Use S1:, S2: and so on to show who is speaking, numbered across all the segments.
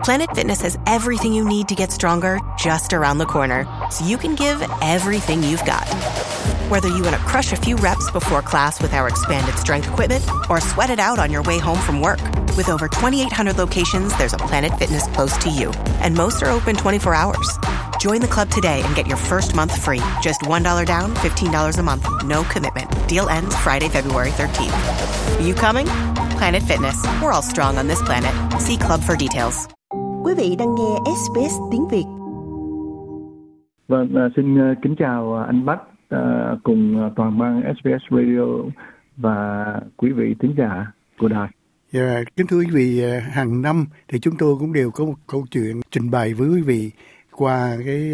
S1: Planet Fitness has everything you need to get stronger just around the corner, so you can give everything you've got. Whether you want to crush a few reps before class with our expanded strength equipment or sweat it out on your way home from work, with over 2,800 locations, there's a Planet Fitness close to you, and most are open 24 hours. Join the club today and get your first month free. Just $1 down, $15 a month. No commitment. Deal ends Friday, February 13th. Are you coming? Planet Fitness. We're all strong on this planet. See club for details.
S2: Quý vị đang nghe SBS tiếng Việt.
S3: Vâng, xin kính chào anh Bách cùng toàn ban SBS Radio và quý vị thính giả của đài.
S4: Dạ, kính thưa quý vị, hàng năm thì chúng tôi cũng đều có một câu chuyện trình bày với quý vị qua cái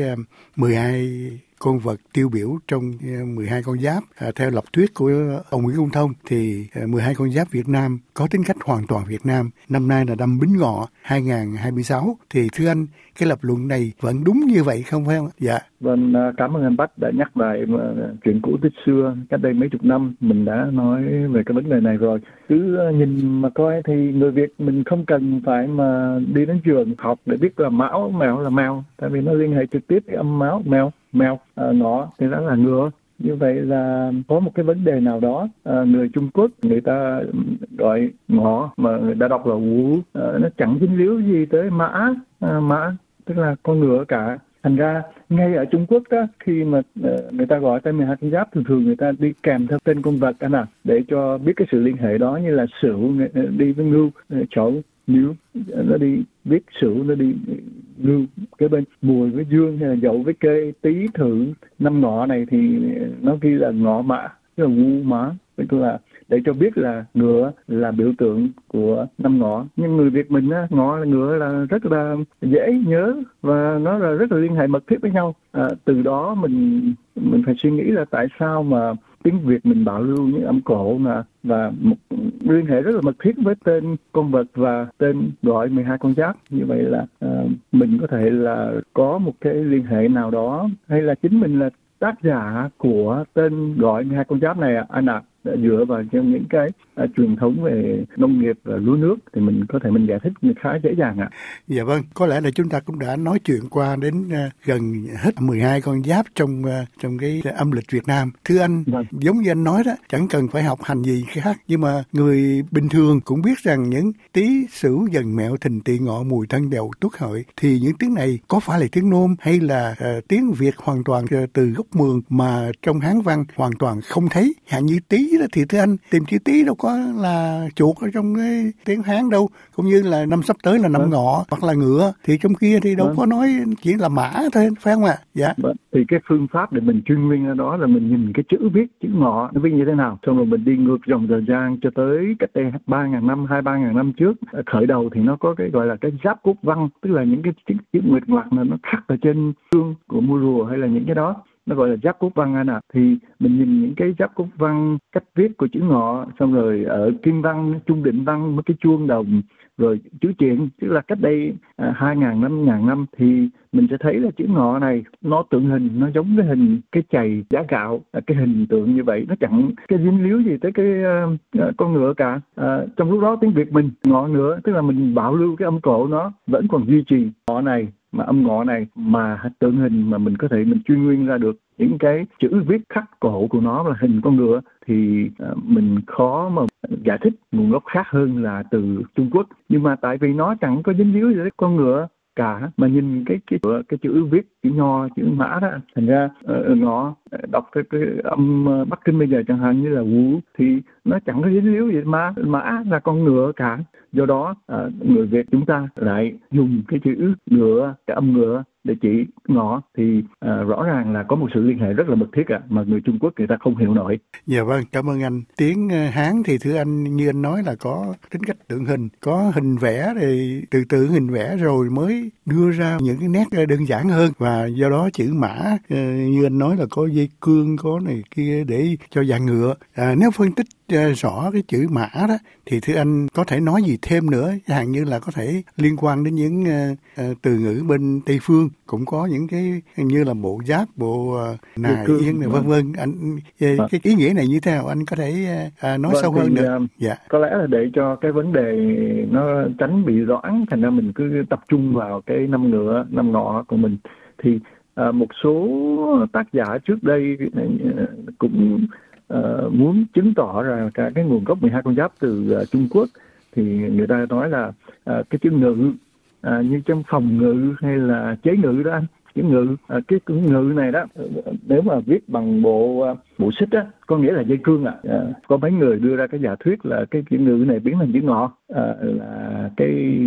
S4: 12 con vật tiêu biểu trong 12 con giáp. Theo lập thuyết của ông Nguyễn Công Thông thì 12 con giáp Việt Nam có tính cách hoàn toàn Việt Nam. Năm nay là năm Bính Ngọ 2026. Thì thưa anh, cái lập luận này vẫn đúng như vậy không phải không? Dạ.
S3: Vâng, cảm ơn anh Bách đã nhắc lại chuyện cũ tích xưa. Cách đây mấy chục năm mình đã nói về cái vấn đề này rồi. Cứ nhìn mà coi thì người Việt mình không cần phải mà đi đến trường học để biết là mão, mèo là mèo. Tại vì nó liên hệ trực tiếp với âm mão, mèo, ngọ thì đó là ngựa. Như vậy là có một cái vấn đề nào đó người Trung Quốc người ta gọi ngọ mà người ta đọc là vũ, nó chẳng dính líu gì tới mã tức là con ngựa cả. Thành ra ngay ở Trung Quốc đó, khi mà người ta gọi tên 12 con giáp thường người ta đi kèm theo tên con vật để cho biết cái sự liên hệ đó, như là Sửu đi với Ngưu, Chậu Níu nó đi biết Sửu, nó đi Ngưu cái bên, Mùi với Dương hay là Dậu với Kê, Tý Thượng. Năm Ngọ này thì nó ghi là Ngọ Mã, tức là Ngu Mã, tức là để cho biết là ngựa là biểu tượng của năm Ngọ. Nhưng người Việt mình á, ngọ là ngựa là rất là dễ nhớ và nó là rất là liên hệ mật thiết với nhau. Từ đó mình phải suy nghĩ là tại sao mà tiếng Việt mình bảo lưu những âm cổ và một liên hệ rất là mật thiết với tên con vật và tên gọi 12 con giáp. Như vậy là mình có thể là có một cái liên hệ nào đó, hay là chính mình là tác giả của tên gọi 12 con giáp này anh ạ. Dựa vào những cái truyền thống về nông nghiệp và lúa nước thì mình có thể giải thích khá dễ dàng ạ.
S4: Dạ vâng, có lẽ là chúng ta cũng đã nói chuyện qua đến gần hết 12 con giáp trong cái âm lịch Việt Nam. Thưa anh, vâng, giống như anh nói đó, chẳng cần phải học hành gì khác, nhưng mà người bình thường cũng biết rằng những Tý, Sửu, Dần, Mẹo, Thìn, Tỵ, Ngọ, Mùi, Thân, Dậu, Tuất, Hợi thì những tiếng này có phải là tiếng Nôm hay là tiếng Việt hoàn toàn từ gốc Mường mà trong Hán văn hoàn toàn không thấy. Hạn như Tý đó thì thưa anh, tìm chữ Tý đâu có là chuột ở trong cái tiếng Hán đâu, cũng như là năm sắp tới là năm Ngọ hoặc là ngựa thì trong kia thì đâu có nói chỉ là mã thôi, phải không ạ? Dạ.
S3: Thì cái phương pháp để mình chuyên nguyên ở đó là mình nhìn cái chữ viết, chữ Ngọ nó viết như thế nào, xong rồi mình đi ngược dòng thời gian cho tới cách đây 3.000 năm, 2-3.000 năm trước. Khởi đầu thì nó có cái gọi là cái giáp cốt văn, tức là những cái chữ nguyệt ngoạc mà nó khắc ở trên xương của mua rùa hay là những cái đó, nó gọi là giáp cốt văn anh ạ. Thì mình nhìn những cái giáp cốt văn, cách viết của chữ Ngọ, xong rồi ở kim văn, trung định văn, mấy cái chuông đồng, rồi chữ Triện, tức là cách đây 2.000 năm, 1.000 năm thì mình sẽ thấy là chữ Ngọ này nó tượng hình, nó giống cái hình cái chày giá gạo, cái hình tượng như vậy, nó chẳng cái dính líu gì tới cái con ngựa cả. Trong lúc đó tiếng Việt mình ngọ ngựa, tức là mình bảo lưu cái âm cổ nó vẫn còn duy trì ngọ này, mà âm Ngọ này mà tượng hình mà mình có thể mình truy nguyên ra được những cái chữ viết khắc cổ của nó là hình con ngựa thì mình khó mà giải thích nguồn gốc khác hơn là từ Trung Quốc. Nhưng mà tại vì nó chẳng có dính líu gì tới con ngựa cả, mà nhìn cái chữ viết, chữ Nho, chữ Mã đó, thành ra Ngọ đọc cái âm Bắc Kinh bây giờ chẳng hạn như là Vũ thì nó chẳng có dính líu gì. Mã là con ngựa cả. Do đó người Việt chúng ta lại dùng cái chữ ngựa, cái âm ngựa để chỉ Ngọ thì rõ ràng là có một sự liên hệ rất là mật thiết mà người Trung Quốc người ta không hiểu nổi.
S4: Dạ vâng, cảm ơn anh. Tiếng Hán thì thưa anh, như anh nói là có tính cách tượng hình, có hình vẽ thì từ hình vẽ rồi mới đưa ra những cái nét đơn giản hơn, và do đó chữ Mã như anh nói là có dây cương, có này kia để cho dàn ngựa. Nếu phân tích rõ cái chữ mã đó thì thưa anh có thể nói gì thêm nữa, chẳng hạn như là có thể liên quan đến những từ ngữ bên Tây phương cũng có những cái như là bộ giáp, bộ nài yên này vân vân. Anh cái ý nghĩa này như thế nào, anh có thể nói sâu hơn nữa? Dạ.
S3: Có lẽ là để cho cái vấn đề nó tránh bị loãng, thành ra mình cứ tập trung vào cái năm ngựa, năm ngọ của mình. Thì một số tác giả trước đây cũng muốn chứng tỏ ra cả cái nguồn gốc 12 con giáp từ Trung Quốc, thì người ta nói là cái chữ ngự như trong phòng ngự hay là chế ngự đó anh, chữ ngự, cái chữ ngự này đó nếu mà viết bằng bộ xích á, có nghĩa là dây cương ạ. Có mấy người đưa ra cái giả thuyết là cái chữ ngự này biến thành chữ ngọ, là cái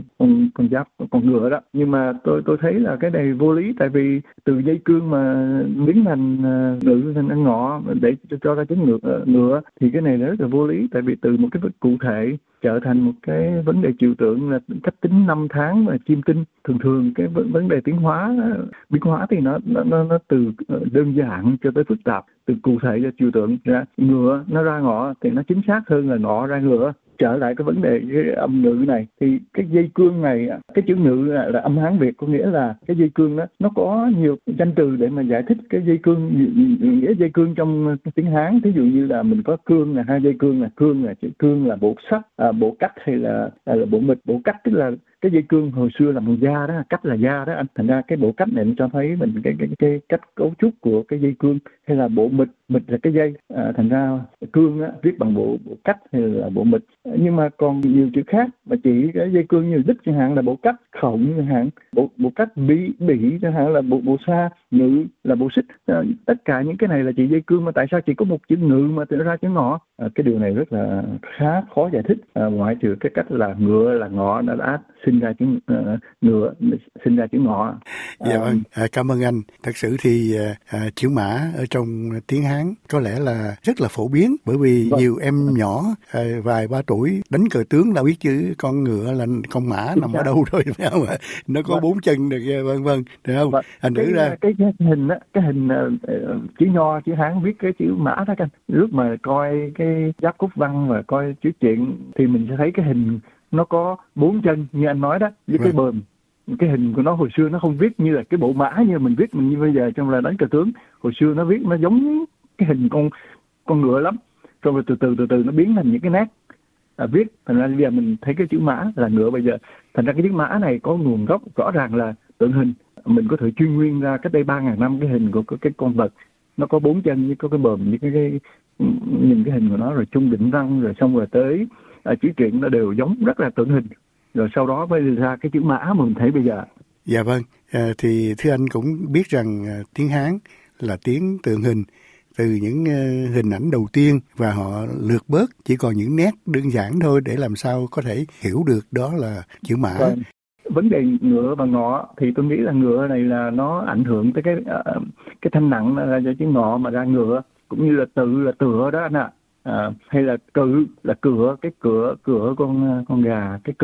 S3: con giáp, con ngựa đó. Nhưng mà tôi thấy là cái này vô lý, tại vì từ dây cương mà biến thành ngự thành ngọ để cho ra chữ ngựa thì cái này rất là vô lý, tại vì từ một cái cụ thể trở thành một cái vấn đề trừu tượng là cách tính năm tháng và chiêm tinh. Thường cái vấn đề biến hóa thì nó từ đơn giản cho tới phức tạp, từ cụ thể cho trừu tượng ra. Ngựa nó ra ngọ thì nó chính xác hơn là ngọ ra ngựa. Trở lại cái vấn đề cái âm ngữ này thì cái dây cương này, cái chữ ngữ là âm Hán Việt, có nghĩa là cái dây cương đó nó có nhiều danh từ để mà giải thích cái dây cương, nghĩa dây cương trong tiếng Hán. Ví dụ như là mình có cương là hai dây cương, là cương là chữ cương là bộ sắt, bộ cắt hay là bộ mịch. Bộ cắt tức là cái dây cương hồi xưa là bằng da đó, cắt là da đó anh. Thành ra cái bộ cách này nó cho thấy mình cái cách cấu trúc của cái dây cương. Hay là bộ mịch là cái dây, thành ra cương á, viết bằng bộ cách hay là bộ mịch. Nhưng mà còn nhiều chữ khác mà chỉ cái dây cương như đích chẳng hạn là bộ cách, khổng chẳng hạn bộ cách, bỉ chẳng hạn là bộ sa, ngự là bộ xích. Tất cả những cái này là chỉ dây cương, mà tại sao chỉ có một chữ ngự mà tự ra chữ ngọ? Cái điều này rất là khá khó giải thích, ngoại trừ cái cách là ngựa là ngọ đã sinh ra chữ ngựa, sinh ra chữ ngọ.
S4: Dạ vâng, cảm ơn anh. Thật sự thì chữ mã ở trong tiếng Hán có lẽ là rất là phổ biến, bởi vì nhiều em nhỏ vài ba tuổi đánh cờ tướng đã biết chữ con ngựa là con mã nằm ở đâu rồi, phải không ạ? Nó có bốn chân được, vân vân, được không? Anh thử ra
S3: cái hình á, cái hình chữ Nho, chữ Hán viết cái chữ mã đó anh. Lúc mà coi cái Giáp Cúc Văn và coi chữ truyện thì mình sẽ thấy cái hình nó có bốn chân như anh nói đó, với cái bờm. Cái hình của nó hồi xưa nó không viết như là cái bộ mã như mình viết như bây giờ trong là đánh cờ tướng. Hồi xưa nó viết nó giống cái hình con ngựa lắm, rồi từ từ nó biến thành những cái nét viết. Thành ra bây giờ mình thấy cái chữ mã là ngựa bây giờ. Thành ra cái chữ mã này có nguồn gốc rõ ràng là tượng hình. Mình có thể truy nguyên ra cách đây 3.000 năm cái hình của cái con vật, nó có bốn chân với có cái bờm, với cái nhìn cái hình của nó, rồi trung định răng, rồi xong rồi tới chữ truyện nó đều giống, rất là tượng hình. Rồi sau đó mới ra cái chữ mã mà mình thấy bây giờ.
S4: Dạ vâng, thì thưa anh cũng biết rằng tiếng Hán là tiếng tượng hình từ những hình ảnh đầu tiên, và họ lược bớt chỉ còn những nét đơn giản thôi để làm sao có thể hiểu được đó là chữ mã.
S3: Vâng. Vấn đề ngựa và ngọ thì tôi nghĩ là ngựa này là nó ảnh hưởng tới cái thanh nặng là do chữ ngọ mà ra ngựa, cũng như là tự là tựa đó anh ạ. Hay là cự là cửa, cái cửa con gà, cái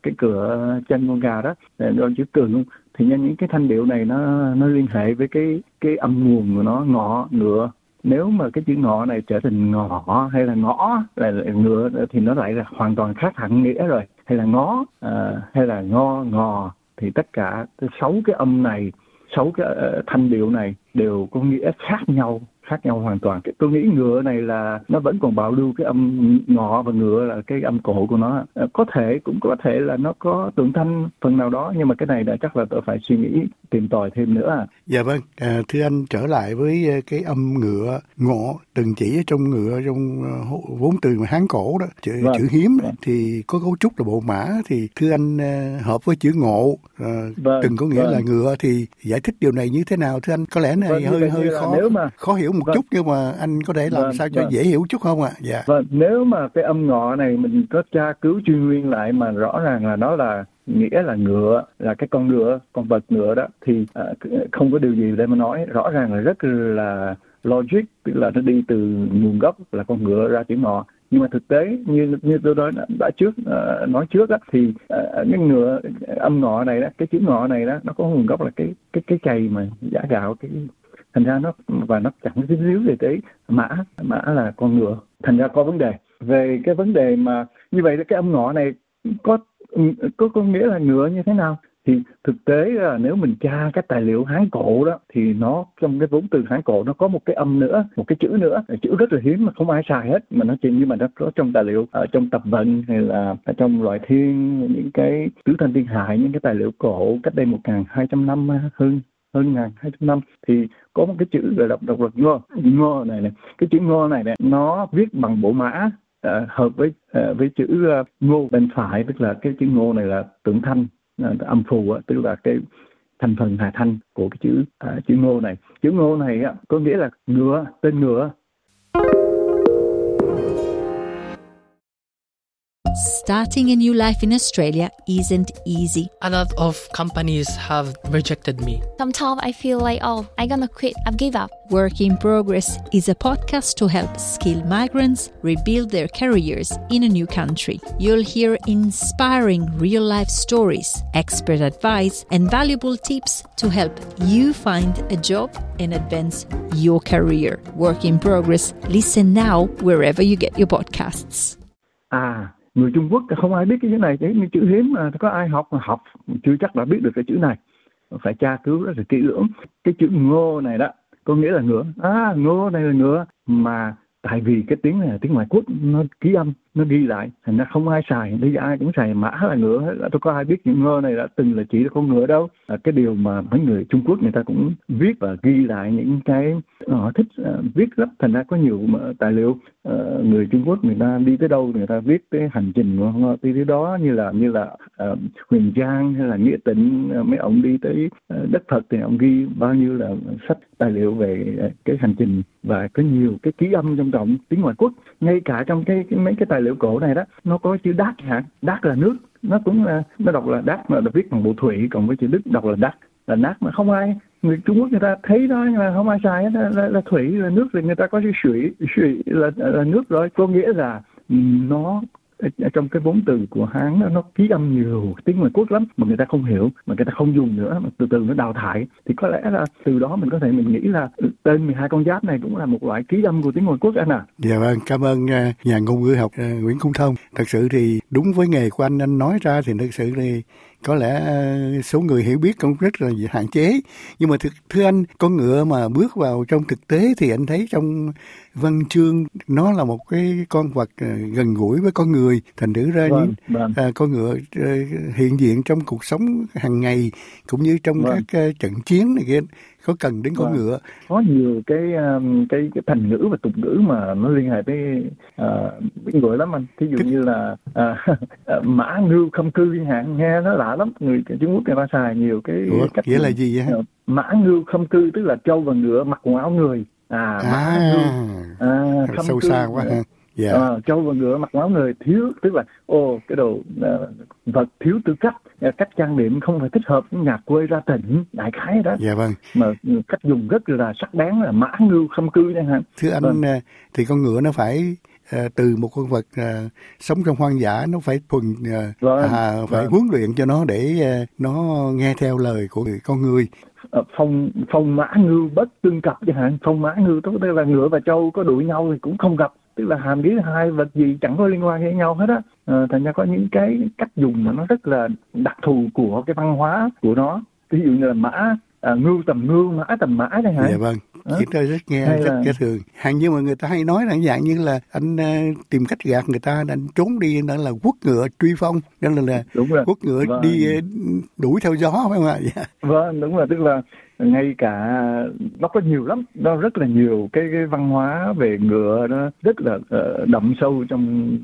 S3: cửa chân con gà đó, rồi chữ cự thì những cái thanh điệu này nó liên hệ với cái âm nguồn của nó, ngọ, ngựa. Nếu mà cái chữ ngọ này trở thành ngọ hay là ngõ là ngựa thì nó lại là hoàn toàn khác hẳn nghĩa rồi. Hay là ngó hay là ngò thì tất cả 6 cái âm này, 6 cái thanh điệu này đều có nghĩa khác nhau hoàn toàn. Tôi nghĩ ngựa này là nó vẫn còn bảo lưu cái âm ngọ, và ngựa là cái âm cổ của nó. Cũng có thể là nó có tượng thanh phần nào đó, nhưng mà cái này là chắc là tôi phải suy nghĩ tìm tòi thêm nữa.
S4: Dạ vâng, thưa anh, trở lại với cái âm ngựa, ngọ, từng chỉ ở trong ngựa, trong vốn từ Hán cổ đó, chữ hiếm đó, thì có cấu trúc là bộ mã. Thì thưa anh, hợp với chữ ngộ, từng có nghĩa là ngựa, thì giải thích điều này như thế nào thưa anh? Có lẽ này hơi khó hiểu một chút, nhưng mà anh có thể làm sao cho dễ hiểu chút không ạ? Dạ.
S3: Vâng, nếu mà cái âm ngọ này mình có tra cứu truy nguyên lại mà rõ ràng là nó là nghĩa là ngựa, là cái con ngựa, con vật ngựa đó, thì không có điều gì để mà nói. Rõ ràng là rất là logic, tức là nó đi từ nguồn gốc là con ngựa ra chữ ngọ. Nhưng mà thực tế như tôi nói trước đó, thì cái ngựa âm ngọ này đó, cái chữ ngọ này đó, nó có nguồn gốc là cái cày mà giã gạo, thành ra nó chẳng tí xíu về tới mã là con ngựa, thành ra có vấn đề. Về cái vấn đề mà như vậy cái âm ngọ này có nghĩa là ngựa như thế nào? Thì thực tế là nếu mình tra các tài liệu Hán cổ đó thì nó trong cái vốn từ Hán cổ nó có một cái âm nữa, một cái chữ nữa, chữ rất là hiếm mà không ai xài hết, mà nó chỉ như mà nó có trong tài liệu ở trong tập vận hay là ở trong Loại Thiên, những cái Tứ Thanh Thiên Hại, những cái tài liệu cổ cách đây 1.200 năm, hơn 1.200 năm thì có một cái chữ gọi là độc lập ngô này. Cái chữ ngô này nó viết bằng bộ mã, hợp với chữ ngô bên phải, tức là cái chữ ngô này là tượng thanh, âm phù, tức là cái thành phần hà thanh của cái chữ ngô này. Chữ ngô này có nghĩa là ngựa, tên ngựa.
S5: Starting a new life in Australia isn't easy.
S6: A lot of companies have rejected me.
S7: Sometimes I feel like, I'm gonna quit, I've give up.
S5: Work in Progress is a podcast to help skilled migrants rebuild their careers in a new country. You'll hear inspiring real-life stories, expert advice, and valuable tips to help you find a job and advance your career. Work in Progress. Listen now wherever you get your podcasts.
S3: Người Trung Quốc không ai biết cái chữ này, cái chữ hiếm mà có ai học chưa chắc đã biết được cái chữ này, phải tra cứu rất là kỹ lưỡng. Cái chữ ngô này đó có nghĩa là ngựa. Ngô này là ngựa, mà tại vì cái tiếng này là tiếng ngoại quốc, nó ký âm, nó ghi lại, thành ra không ai xài. Bây giờ ai cũng xài mã là ngựa hết, đâu có ai biết chữ ngô này đã từng là chỉ là con ngựa đâu. Cái điều mà mấy người Trung Quốc người ta cũng viết và ghi lại những cái họ thích viết lắm, thành ra có nhiều tài liệu người Trung Quốc người ta đi tới đâu người ta viết cái hành trình của họ đi tới đó, như là Huyền Trang hay là Nghĩa Tịnh, mấy ông đi tới đất Phật thì ông ghi bao nhiêu là sách tài liệu về cái hành trình, và có nhiều cái ký âm trong trọng tiếng ngoại quốc. Ngay cả trong mấy cái tài liệu cổ này đó, nó có chữ đát hả? Đát là nước, nó cũng là, nó đọc là đát mà được viết bằng bộ thủy, còn với chữ Đức đọc là đát, là nát, mà không ai, người Trung Quốc người ta thấy đó nhưng mà không ai xài hết, là thủy là nước, thì người ta có chữ thủy là nước rồi, có nghĩa là nó trong cái vốn từ của Hán nó ký âm nhiều tiếng ngoại quốc lắm mà người ta không hiểu, mà người ta không dùng nữa, mà từ từ nó đào thải. Thì có lẽ là từ đó mình nghĩ là tên 12 con giáp này cũng là một loại ký âm của tiếng ngoại quốc anh à.
S4: Dạ vâng, cảm ơn nhà ngôn ngữ học Nguyễn Công Thông. Thật sự thì đúng với nghề của anh nói ra thì thật sự thì có lẽ số người hiểu biết cũng rất là hạn chế. Nhưng mà thưa anh, con ngựa mà bước vào trong thực tế thì anh thấy trong văn chương nó là một cái con vật gần gũi với con người. Thành thử ra con ngựa hiện diện trong cuộc sống hàng ngày cũng như trong các trận chiến này kia, có cần đến con ngựa.
S3: Có nhiều cái thành ngữ và tục ngữ mà nó liên hệ với ngựa lắm anh. Thí dụ như là mã ngưu khâm cư chẳng hạn, nghe nó lạ lắm. Người Trung Quốc người ta xài nhiều cái cách.
S4: Nghĩa là gì vậy?
S3: Mã ngưu khâm cư tức là trâu và ngựa mặc quần áo người. Mã ngưu
S4: sâu xa quá ha.
S3: Trâu và ngựa mặc áo người, thiếu tức là cái đồ vật thiếu tư cách trang điểm không phải thích hợp với nhà quê ra tỉnh, đại khái đó.
S4: Dạ vâng.
S3: Mà cách dùng rất là sắc bén, là mã ngưu khâm cư chẳng hạn.
S4: Thưa anh, thì con ngựa nó phải từ một con vật sống trong hoang dã, nó phải phải huấn luyện cho nó để nó nghe theo lời của con người.
S3: Phong mã ngưu bất tương cập chẳng hạn. Phong mã ngưu tức là ngựa và trâu có đuổi nhau thì cũng không gặp, tức là hàm ý hai vật gì chẳng có liên quan với nhau hết á. Thành ra có những cái cách dùng mà nó rất là đặc thù của cái văn hóa của nó. Ví dụ như là mã ngưu tầm ngưu, mã tầm mã chẳng hạn.
S4: Dạ vâng. Chúng tôi rất nghe rất thường. Hàng như mà người ta hay nói là dạng như là anh tìm cách gạt người ta, anh trốn đi, đó là quất ngựa truy phong, đó là quất ngựa đi đuổi theo gió, phải không ạ? Dạ.
S3: Vâng, đúng rồi, tức là ngay cả nó có nhiều lắm, nó rất là nhiều cái văn hóa về ngựa, nó rất là đậm sâu trong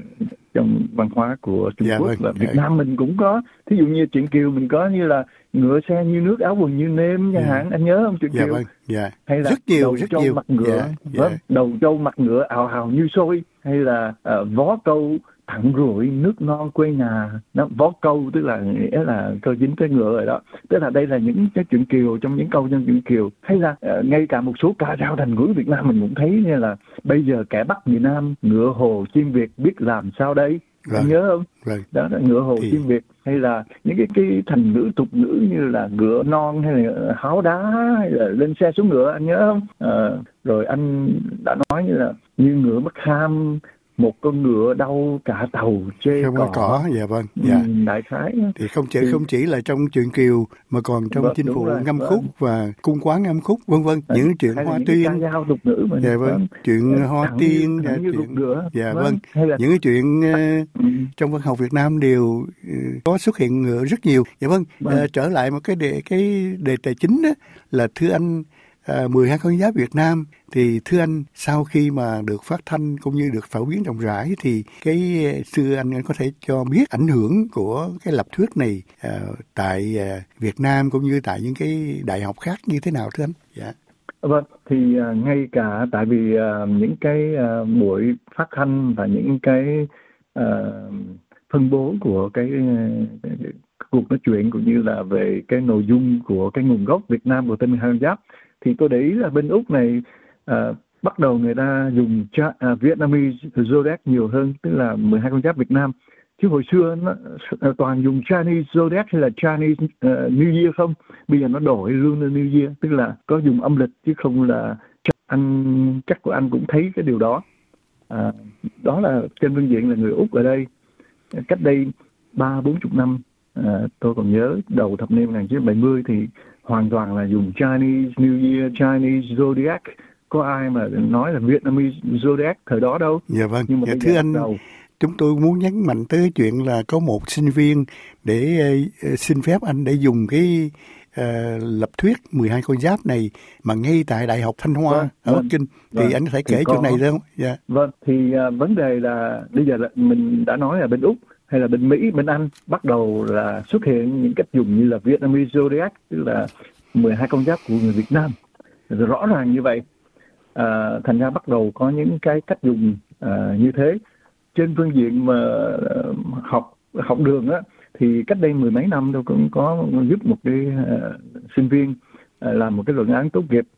S3: văn hóa của Trung Quốc. Và Việt Nam mình cũng có, thí dụ như truyện Kiều mình có như là ngựa xe như nước, áo quần như nêm chẳng hạn, anh nhớ không truyện Kiều? Hay là đầu trâu mặt ngựa, đầu trâu mặt ngựa ào hào như sôi, hay là vó câu thẳng rủi nước non quê nhà. Đó, vó câu tức là nghĩa là câu dính tới ngựa rồi đó. Tức là đây là những cái truyện Kiều, trong những câu trong truyện Kiều. Hay là ngay cả một số ca dao thành ngữ Việt Nam mình cũng thấy như là bây giờ kẻ Bắc miền Nam, ngựa hồ chim Việt biết làm sao đây. Anh nhớ không? Đó là ngựa hồ chim Việt. hay là những cái thành ngữ tục ngữ như là ngựa non hay là háo đá hay là lên xe xuống ngựa, anh nhớ không? Rồi anh đã nói như là như ngựa mất kham, một con ngựa đau cả tàu chê
S4: không
S3: cỏ.
S4: có cỏ. Dạ vâng. Dạ.
S3: Đại khái
S4: thì không chỉ là trong truyện Kiều mà còn trong chinh phụ ngâm khúc và cung quán ngâm khúc vân vân, những chuyện Hoa Tiên,
S3: ca dao tục ngữ mà.
S4: Dạ vâng, chuyện Hoa Tiên, chuyện dạ vâng, những cái chuyện trong văn học Việt Nam đều có xuất hiện ngựa rất nhiều. Dạ vâng. Trở lại một cái đề tài chính đó là thưa anh, 12 con giáp Việt Nam thì thưa anh, sau khi mà được phát thanh cũng như được phổ biến rộng rãi thì xưa anh có thể cho biết ảnh hưởng của cái lập thuyết này tại Việt Nam cũng như tại những cái đại học khác như thế nào thưa anh? Dạ.
S3: Vâng, thì ngay cả tại vì những cái buổi phát thanh và những cái phân bố của cái cuộc nói chuyện cũng như là về cái nội dung của cái nguồn gốc Việt Nam của tên 12 con giáp, thì tôi để ý là bên Úc này bắt đầu người ta dùng Vietnamese Zodiac nhiều hơn, tức là 12 con giáp Việt Nam. Chứ hồi xưa nó toàn dùng Chinese Zodiac hay là Chinese New Year không. Bây giờ nó đổi Lunar New Year, tức là có dùng âm lịch chứ không là chắc của anh cũng thấy cái điều đó. Đó là trên phương diện là người Úc ở đây. Cách đây 30-40 năm, tôi còn nhớ đầu thập niên 1970 thì hoàn toàn là dùng Chinese New Year, Chinese Zodiac. Có ai mà nói là Vietnamese Zodiac thời đó đâu.
S4: Dạ vâng. Nhưng mà thưa anh, chúng tôi muốn nhấn mạnh tới cái chuyện là có một sinh viên để xin phép anh để dùng cái lập thuyết 12 con giáp này mà ngay tại Đại học Thanh Hoa ở Bắc Kinh. Thì anh có thể kể chỗ này được không? Dạ.
S3: Vâng, thì vấn đề là bây giờ là mình đã nói là bên Úc hay là bên Mỹ, bên Anh bắt đầu là xuất hiện những cách dùng như là Vietnamese Zodiac, tức là 12 con giáp của người Việt Nam. Rõ ràng như vậy. Thành ra bắt đầu có những cái cách dùng như thế. Trên phương diện mà học đường á, thì cách đây 10 mấy năm tôi cũng có giúp một cái sinh viên làm một cái luận án tốt nghiệp.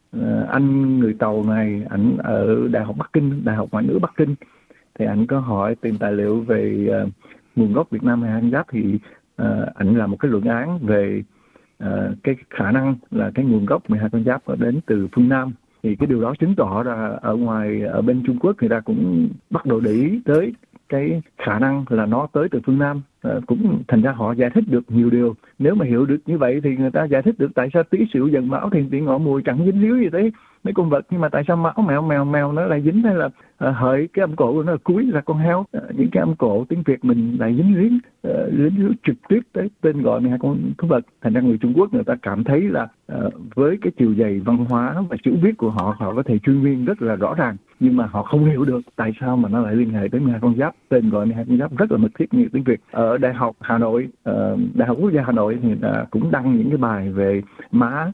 S3: Anh người Tàu này, anh ở Đại học Bắc Kinh, Đại học Ngoại ngữ Bắc Kinh, thì anh có hỏi tìm tài liệu về nguồn gốc Việt Nam 12 con giáp, thì anh làm một cái luận án về cái khả năng là cái nguồn gốc 12 con giáp đến từ phương Nam. Thì cái điều đó chứng tỏ là ở bên Trung Quốc người ta cũng bắt đầu để ý tới cái khả năng là nó tới từ phương Nam. Cũng thành ra họ giải thích được nhiều điều. Nếu mà hiểu được như vậy thì người ta giải thích được tại sao Tý Sửu Dần Mão Thìn Ngọ Mùi chẳng dính líu gì tới mấy con vật, nhưng mà tại sao Mão mèo nó lại dính, hay là Hợi cái âm cổ của nó là Cúi là con heo. Những cái âm cổ tiếng Việt mình lại dính líu trực tiếp tới tên gọi 12 con thú vật. Thành ra người Trung Quốc người ta cảm thấy là với cái chiều dày văn hóa và chữ viết của họ có thể chuyên viên rất là rõ ràng, nhưng mà họ không hiểu được tại sao mà nó lại liên hệ tới 12 con giáp. Tên gọi 12 con giáp rất là mật thiết như tiếng Việt. Ở Đại học Hà Nội, Đại học Quốc gia Hà Nội thì cũng đăng những cái bài về mã,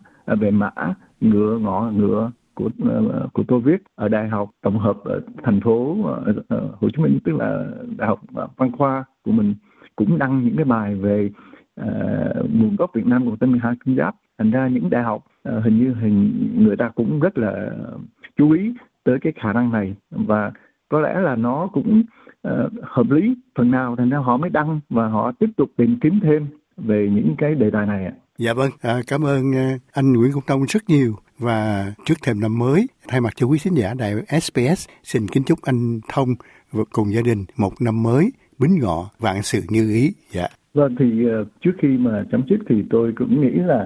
S3: ngựa, ngọ, ngựa của tôi viết. Ở Đại học Tổng hợp ở thành phố Hồ Chí Minh, tức là Đại học Văn khoa của mình, cũng đăng những cái bài về nguồn gốc Việt Nam của tên 12 con giáp. Thành ra những đại học hình như người ta cũng rất là chú ý tới cái khả năng này, và có lẽ là nó cũng hợp lý phần nào, thành ra họ mới đăng và họ tiếp tục tìm kiếm thêm về những cái đề tài này.
S4: Dạ vâng, cảm ơn anh Nguyễn Công Tông rất nhiều. Và trước thềm năm mới, thay mặt cho quý khán giả đài SBS, xin kính chúc anh Thông và cùng gia đình một năm mới bính ngọ, vạn sự như ý. Dạ.
S3: Vâng, thì trước khi mà chấm dứt thì tôi cũng nghĩ là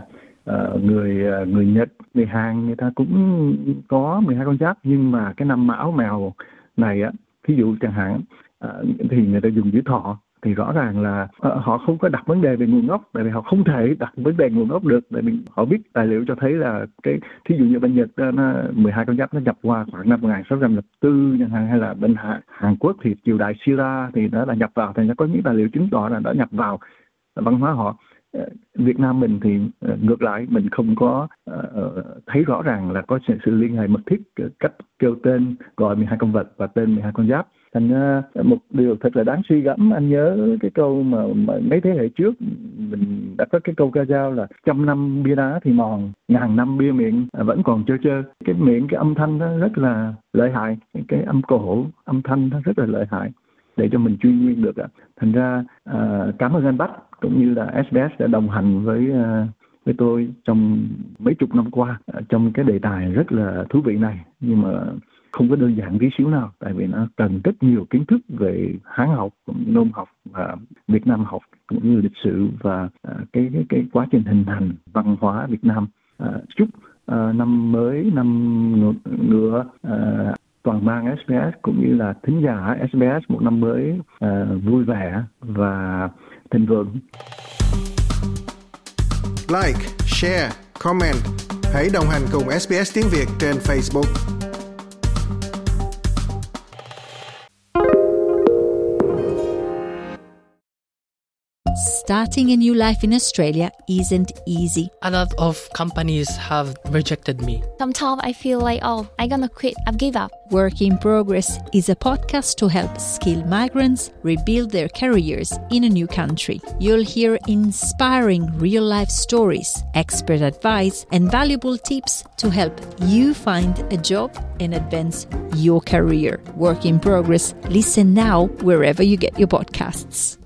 S3: người Nhật, người Hàn người ta cũng có 12 con giáp, nhưng mà cái năm Mão Mèo này á, ví dụ chẳng hạn thì người ta dùng chữ Thọ, thì rõ ràng là họ không có đặt vấn đề về nguồn gốc, tại vì họ không thể đặt vấn đề nguồn gốc được, tại vì họ biết tài liệu cho thấy là cái thí dụ như bên Nhật nó 12 con giáp nó nhập qua khoảng năm 1604 chẳng hạn, hay là bên Hàn Quốc thì triều đại Silla thì nó đã nhập vào, thì nó có những tài liệu chứng tỏ là đã nhập vào văn hóa họ. Việt Nam mình thì ngược lại, mình không có thấy rõ ràng là có sự liên hệ mật thiết cách kêu tên gọi 12 con vật và tên 12 con giáp. Thành ra một điều thật là đáng suy gẫm, anh nhớ cái câu mà mấy thế hệ trước mình đã có cái câu ca dao là 100 năm bia đá thì mòn, 1000 năm bia miệng vẫn còn trơ. Cái miệng, cái âm thanh nó rất là lợi hại, cái âm cổ, âm thanh nó rất là lợi hại để cho mình truy nguyên được. Thành ra cảm ơn anh Bách, cũng như là SBS đã đồng hành với tôi trong mấy chục năm qua trong cái đề tài rất là thú vị này, nhưng mà không có đơn giản tí xíu nào, tại vì nó cần rất nhiều kiến thức về Hán học, nôm học và Việt Nam học, cũng như lịch sử và cái quá trình hình thành văn hóa Việt Nam. Chúc năm mới, năm ngựa toàn ban SBS cũng như là thính giả SBS một năm mới vui vẻ và thịnh vượng.
S8: Like, share, comment. Hãy đồng hành cùng SBS tiếng Việt trên Facebook.
S5: Starting a new life in Australia isn't easy.
S6: A lot of companies have rejected me.
S7: Sometimes I feel like, I'm gonna quit. I've give up.
S5: Work in Progress is a podcast to help skilled migrants rebuild their careers in a new country. You'll hear inspiring real-life stories, expert advice, and valuable tips to help you find a job and advance your career. Work in Progress. Listen now wherever you get your podcasts.